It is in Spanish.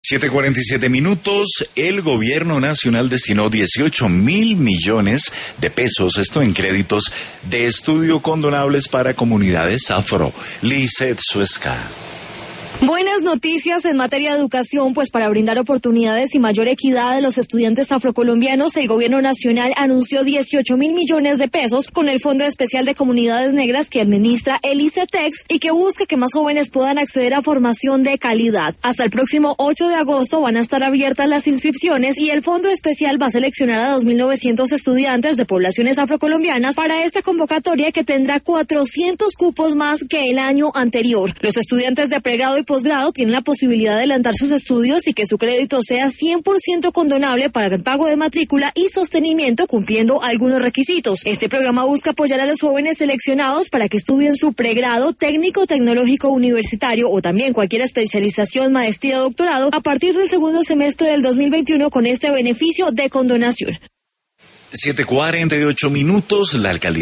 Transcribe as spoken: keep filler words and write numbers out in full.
siete cuarenta y siete minutos, el gobierno nacional destinó dieciocho mil millones de pesos, esto en créditos de estudio condonables para comunidades afro. Lizeth Suesca. Buenas noticias en materia de educación, pues para brindar oportunidades y mayor equidad a los estudiantes afrocolombianos, el gobierno nacional anunció dieciocho mil millones de pesos con el Fondo Especial de Comunidades Negras que administra el ICETEX y que busca que más jóvenes puedan acceder a formación de calidad. Hasta el próximo ocho de agosto van a estar abiertas las inscripciones y el Fondo Especial va a seleccionar a dos mil novecientos estudiantes de poblaciones afrocolombianas para esta convocatoria que tendrá cuatrocientos cupos más que el año anterior. Los estudiantes de pregrado y posgrado tienen la posibilidad de adelantar sus estudios y que su crédito sea cien por ciento condonable para el pago de matrícula y sostenimiento cumpliendo algunos requisitos. Este programa busca apoyar a los jóvenes seleccionados para que estudien su pregrado, técnico, tecnológico, universitario o también cualquier especialización, maestría o doctorado a partir del segundo semestre del dos mil veintiuno con este beneficio de condonación. siete cuarenta y ocho minutos, la alcaldía